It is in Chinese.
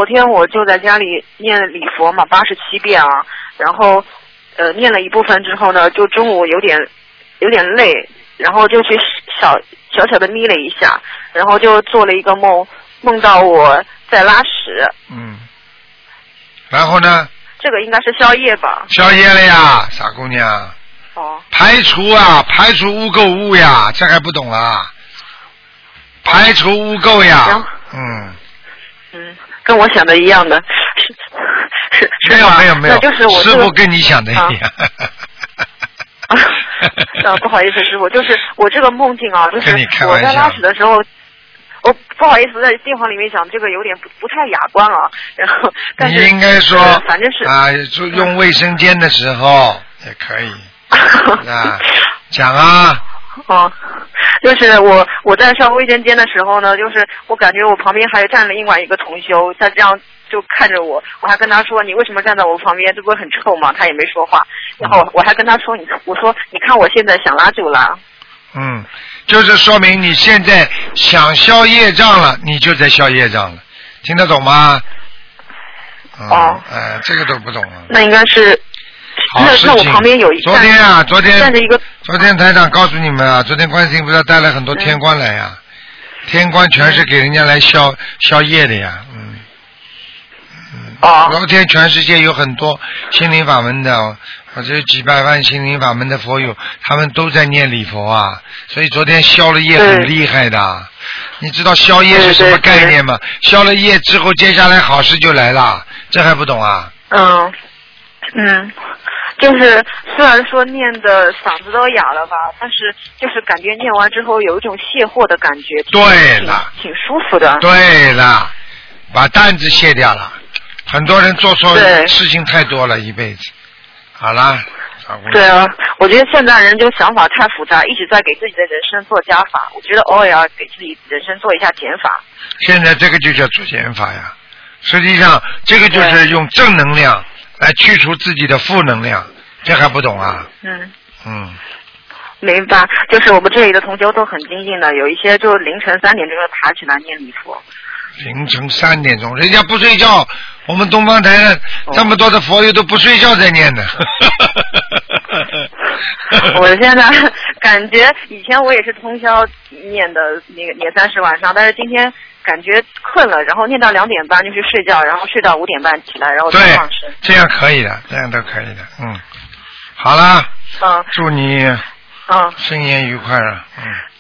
昨天我就在家里念礼佛嘛，87遍啊，然后念了一部分之后呢，就中午有点累，然后就去小的眯了一下，然后就做了一个梦，梦到我在拉屎。 然后呢？ 这个应该是宵夜吧？ 宵夜了呀，傻姑娘。排除污垢物呀，这还不懂啊？排除污垢呀。 跟我想的一样的。 没有， 那就是我师傅跟你想的一样。 不好意思，师傅，就是我这个梦境啊，就是我在拉屎的时候，我不好意思在电话里面讲这个有点不太雅观啊。然后，但是你应该说， 反正是就用卫生间的时候也可以。讲啊。 就是我在上卫生间的时候呢，就是我感觉我旁边还站了另外一个同修，他这样就看着我还跟他说你为什么站在我旁边，这不是很臭吗？他也没说话，然后我还跟他说我说你看我现在想拉就拉。 就是说明你现在想消业障了，你就在消业障了，听得懂吗？这个都不懂啊。 那应该是。那我旁边有昨天站着一个。 昨天台长告诉你们啊，昨天观世音菩萨带来很多天官来呀，天官全是给人家来消业的呀。昨天全世界有很多心灵法门的，或者几百万心灵法门的佛友，他们都在念礼佛啊，所以昨天消了业很厉害的。你知道消业是什么概念吗？消了业之后，接下来好事就来了，这还不懂啊？ 就是虽然说念的嗓子都哑了吧，但是就是感觉念完之后有一种卸货的感觉。 对了， 挺舒服的。 对了，把担子卸掉了。很多人做错事情太多了，一辈子。好了。 对啊，我觉得现在人就想法太复杂，一直在给自己的人生做加法。我觉得偶尔要给自己人生做一下减法。 现在这个就叫做减法呀。实际上，这个就是用正能量来去除自己的负能量，这还不懂啊？ 明白。就是我们这里的同修都很精进的，有一些就凌晨3点钟就爬起来念礼佛。 凌晨3点钟，人家不睡觉，我们东方台的这么多的佛友都不睡觉在念的。 我现在感觉以前我也是通宵念的那个年30晚上，但是今天感觉困了，然后念到2点半就去睡觉，然后睡到5点半起来，然后再放生。 这样可以的，这样都可以的。好了。祝你生言愉快了。